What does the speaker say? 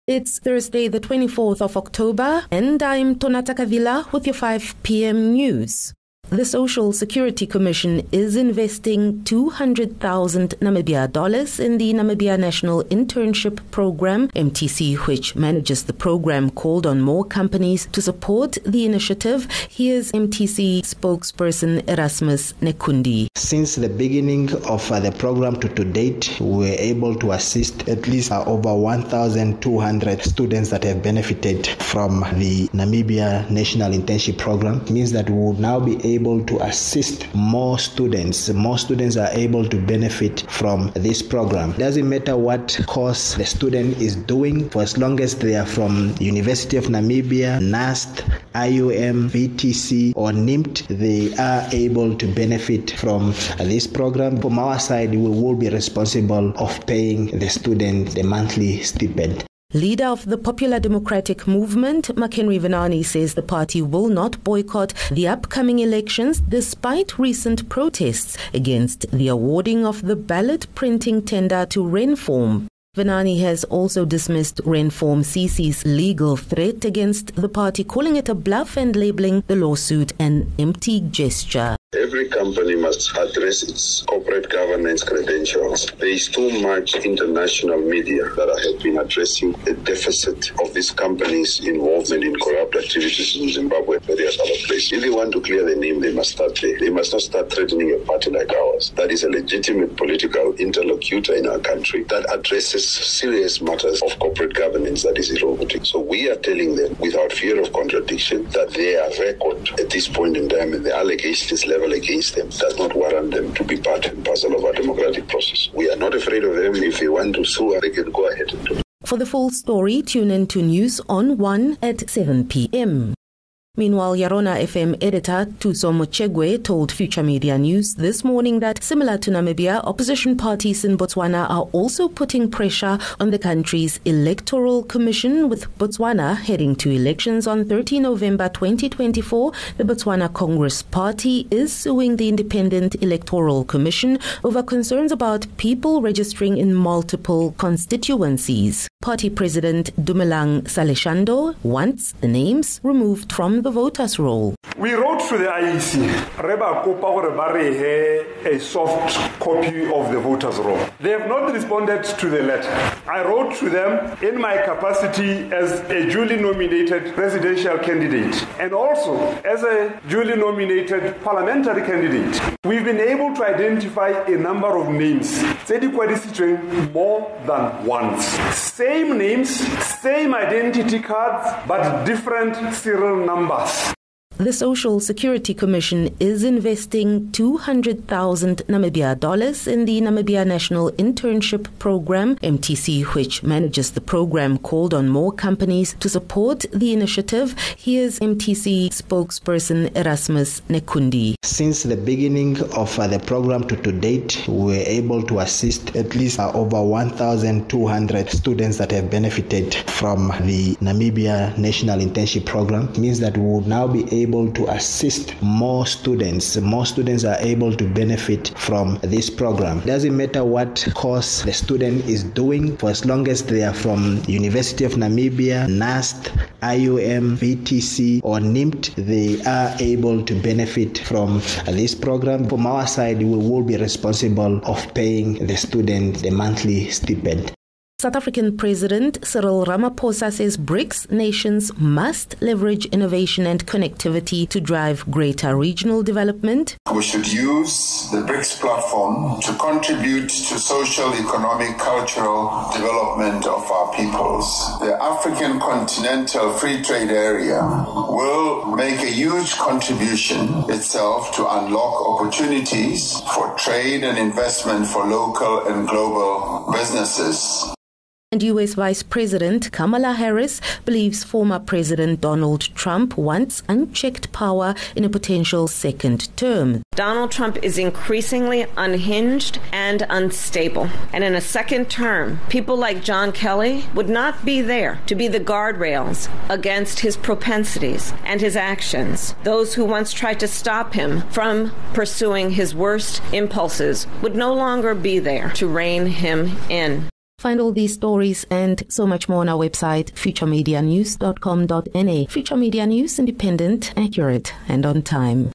It's Thursday, the 24th of October, and I'm Tonata Kavila with your 5 p.m. news. The Social Security Commission is investing 200,000 Namibia dollars in the Namibia National Internship Program. MTC, which manages the program, called on more companies to support the initiative. Here's MTC spokesperson Erasmus Nekundi. Since the beginning of the program to date, we were able to assist at least over 1,200 students that have benefited from the Namibia National Internship Program. It means that we will now be able to assist more students. More students are able to benefit from this program. It doesn't matter what course the student is doing, for as long as they are from University of Namibia, NAST, IUM, VTC or NIMT, they are able to benefit from this program. From our side, we will be responsible of paying the student the monthly stipend. Leader of the Popular Democratic Movement, McHenry Venani, says the party will not boycott the upcoming elections despite recent protests against the awarding of the ballot printing tender to Renform. Venani has also dismissed Renform CC's legal threat against the party, calling it a bluff and labeling the lawsuit an empty gesture. Every company must address its corporate governance credentials. There is too much international media that have been addressing the deficit of these companies' involvement in corrupt activities in Zimbabwe and various other places. If they want to clear the name, they must start there. They must not start threatening a party like ours that is a legitimate political interlocutor in our country that addresses serious matters of corporate governance that is eroding. So we are telling them without fear of contradiction that their record at this point in time and the allegations level against them does not warrant them to be part and parcel of our democratic process. We are not afraid of them. If they want to sue, they can go ahead and do it. For the full story, tune in to News on 1 at 7 p.m. Meanwhile, Yarona FM editor Tuso Mochegwe told Future Media News this morning that, similar to Namibia, opposition parties in Botswana are also putting pressure on the country's electoral commission, with Botswana heading to elections on 30 November 2024. The Botswana Congress Party is suing the Independent Electoral Commission over concerns about people registering in multiple constituencies. Party President Dumelang Saleshando wants the names removed from the voters' roll. We wrote to the IEC, a soft copy of the voters' roll. They have not responded to the letter. I wrote to them in my capacity as a duly nominated presidential candidate and also as a duly nominated parliamentary candidate. We've been able to identify a number of names, more than once. Same names, same identity cards, but different serial numbers. The Social Security Commission is investing 200,000 Namibia dollars in the Namibia National Internship Program. MTC, which manages the program, called on more companies to support the initiative. Here's MTC spokesperson Erasmus Nekundi. Since the beginning of the program to date, we were able to assist at least over 1,200 students that have benefited from the Namibia National Internship Program. It means that we will now be able to assist more students. More students are able to benefit from this program. It doesn't matter what course the student is doing, for as long as they are from University of Namibia, NAST, IUM, VTC or NIMT, they are able to benefit from this program. From our side, we will be responsible of paying the student the monthly stipend. South African President Cyril Ramaphosa says BRICS nations must leverage innovation and connectivity to drive greater regional development. We should use the BRICS platform to contribute to social, economic, cultural development of our peoples. The African Continental Free Trade Area will make a huge contribution itself to unlock opportunities for trade and investment for local and global businesses. And U.S. Vice President Kamala Harris believes former President Donald Trump wants unchecked power in a potential second term. Donald Trump is increasingly unhinged and unstable. And in a second term, people like John Kelly would not be there to be the guardrails against his propensities and his actions. Those who once tried to stop him from pursuing his worst impulses would no longer be there to rein him in. Find all these stories and so much more on our website, futuremedianews.com.na. Future Media News, independent, accurate, and on time.